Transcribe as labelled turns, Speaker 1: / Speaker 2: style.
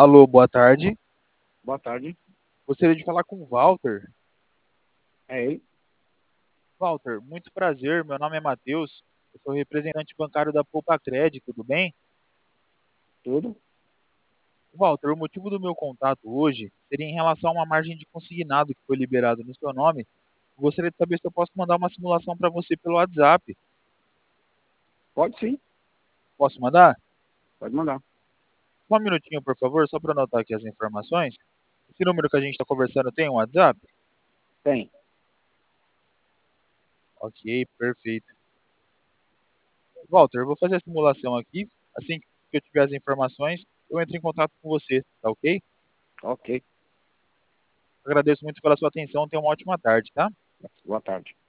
Speaker 1: Alô, boa tarde.
Speaker 2: Boa tarde.
Speaker 1: Gostaria de falar com o Walter.
Speaker 2: É ele?
Speaker 1: Walter, muito prazer. Meu nome é Matheus. Eu sou representante bancário da Poupa Crédito, tudo bem?
Speaker 2: Tudo?
Speaker 1: Walter, o motivo do meu contato hoje seria em relação a uma margem de consignado que foi liberado no seu nome. Gostaria de saber se eu posso mandar uma simulação para você pelo WhatsApp.
Speaker 2: Pode sim,
Speaker 1: Posso mandar?
Speaker 2: pode mandar.
Speaker 1: Um minutinho, por favor, só para anotar aqui as informações. Esse número que a gente está conversando tem um WhatsApp?
Speaker 2: Tem.
Speaker 1: Ok, perfeito. Walter, eu vou fazer a simulação aqui. Assim que eu tiver as informações, eu entro em contato com você, tá ok?
Speaker 2: Ok.
Speaker 1: Agradeço muito pela sua atenção. Tenha uma ótima tarde, tá?
Speaker 2: Boa tarde.